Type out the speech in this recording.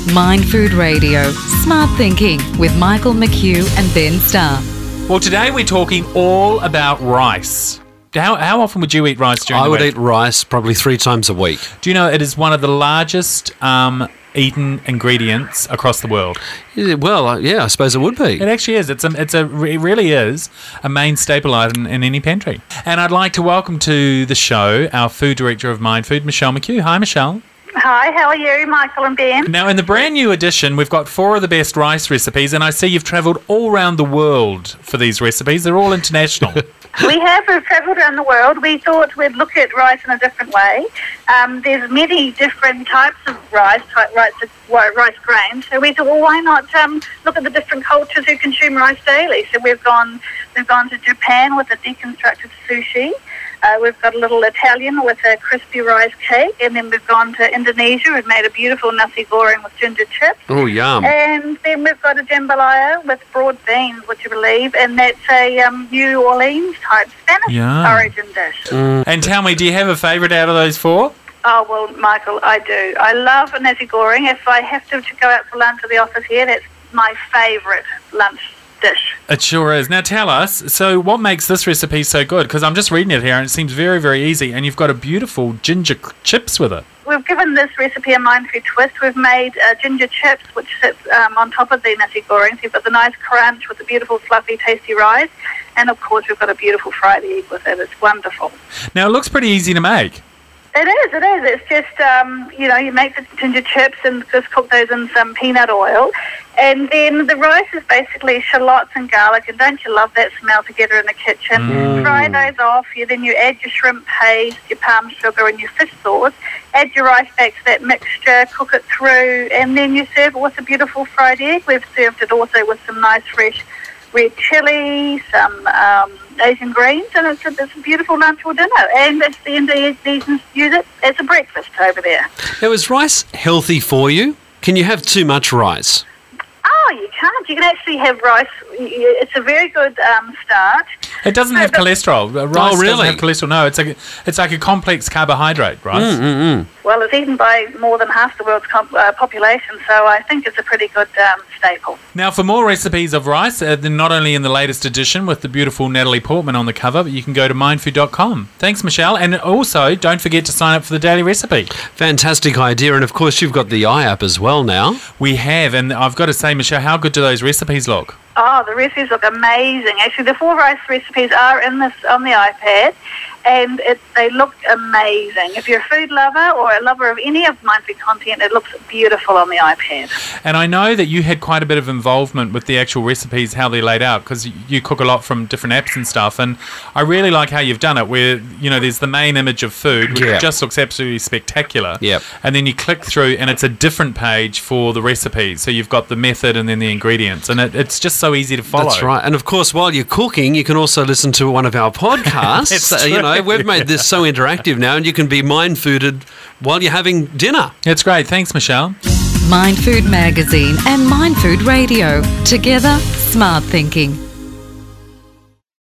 Mind Food Radio, Smart Thinking with Michael McHugh and Ben Starr. Well, today we're talking all about rice. How often would you eat rice during the week? I would eat rice probably 3 times a week. Do you know it is one of the largest eaten ingredients across the world? Well, yeah, I suppose it would be. It actually is. It really is a main staple item in any pantry. And I'd like to welcome to the show our food director of Mind Food, Michelle McHugh. Hi, Michelle. Hi, how are you, Michael and Ben? Now, in the brand new edition, we've got 4 of the best rice recipes, and I see you've travelled all around the world for these recipes. They're all international. We've travelled around the world. We thought we'd look at rice in a different way. There's many different types of rice grains. So we thought, well, why not look at the different cultures who consume rice daily? So we've gone to Japan with a deconstructed sushi. We've got a little Italian with a crispy rice cake, and then we've gone to Indonesia. We've made a beautiful nasi goreng with ginger chips. Oh, yum. And then we've got a jambalaya with broad beans, would you believe, and that's a New Orleans-type Spanish origin dish. And tell me, do you have a favourite out of those 4? Oh, well, Michael, I do. I love a nasi goreng. If I have to go out for lunch at the office here, that's my favourite lunch dish. It sure is. Now tell us, so what makes this recipe so good? Because I'm just reading it here and it seems very, very easy, and you've got a beautiful ginger chips with it. We've given this recipe a Mind Food twist. We've made ginger chips, which sits on top of the nasi goreng. So you've got the nice crunch with the beautiful, fluffy, tasty rice. And, of course, we've got a beautiful fried egg with it. It's wonderful. Now, it looks pretty easy to make. It is. It's just, you make the ginger chips and just cook those in some peanut oil. And then the rice is basically shallots and garlic, and don't you love that smell together in the kitchen? Fry those off. Then you add your shrimp paste, your palm sugar, and your fish sauce. Add your rice back to that mixture, cook it through, and then you serve it with a beautiful fried egg. We've served it also with some nice fresh red chilli, some Asian greens, and it's a beautiful lunch or dinner. And at the end of the season, use it as a breakfast over there. Now, is rice healthy for you? Can you have too much rice? Oh, you can't. You can actually have rice. It's a very good starch. It doesn't have cholesterol. Rice really? doesn't have cholesterol. No, it's like a complex carbohydrate, rice. Well, it's eaten by more than half the world's population, so I think it's a pretty good staple. Now, for more recipes of rice, they're not only in the latest edition with the beautiful Natalie Portman on the cover, but you can go to mindfood.com. Thanks, Michelle. And also, don't forget to sign up for the daily recipe. Fantastic idea. And, of course, you've got the iApp as well now. We have. And I've got to say, Michelle, how good do those recipes look? Oh, the recipes look amazing. Actually, the 4 rice recipes are on the iPad, and they look amazing. If you're a food lover or a lover of any of Mind Food content, it looks beautiful on the iPad. And I know that you had quite a bit of involvement with the actual recipes, how they're laid out, because you cook a lot from different apps and stuff, and I really like how you've done it, where, there's the main image of food, which just looks absolutely spectacular. Yep. And then you click through, and it's a different page for the recipes. So you've got the method and then the ingredients, and it's just so easy to follow. That's right. And, of course, while you're cooking, you can also listen to one of our podcasts. It's true. We've made this so interactive now, and you can be mind-fooded while you're having dinner. It's great. Thanks, Michelle. Mind Food Magazine and Mind Food Radio. Together, smart thinking.